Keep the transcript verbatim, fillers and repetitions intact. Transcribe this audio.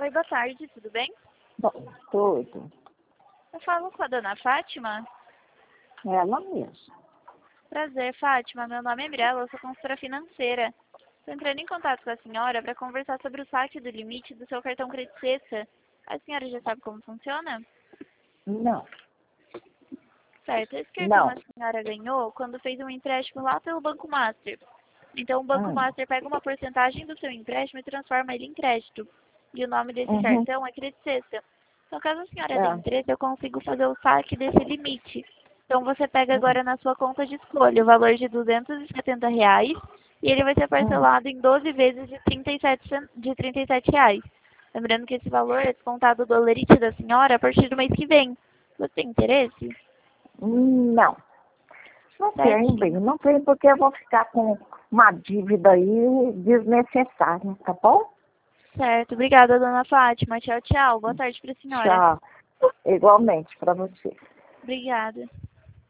Oi, boa tarde, tudo bem? Bom, tudo. Eu falo com a dona Fátima. É ela mesma. Prazer, Fátima. Meu nome é Mirella, eu sou consultora financeira. Estou entrando em contato com a senhora para conversar sobre o saque do limite do seu cartão Credit Sexta. A senhora já sabe como funciona? Não, Certo, esse cartão a não. senhora ganhou quando fez um empréstimo lá pelo Banco Master. Então o Banco Hum, Master pega uma porcentagem do seu empréstimo e transforma ele em crédito. E o nome desse uhum, cartão é Credit Sexta. Então caso a senhora dê é, interesse, eu consigo fazer o saque desse limite. Então você pega hum, agora na sua conta de escolha o valor de duzentos e setenta reais e ele vai ser hum. parcelado em doze vezes de trinta e sete, cen- de trinta e sete reais. Lembrando que esse valor é descontado do lerite da senhora a partir do mês que vem. Você tem interesse? Não, não tenho, bem, Certinho. não tenho porque eu vou ficar com uma dívida aí desnecessária, tá bom? Certo. Obrigada, dona Fátima. Tchau, tchau. Boa tarde para a senhora. Tchau. Igualmente para você. Obrigada.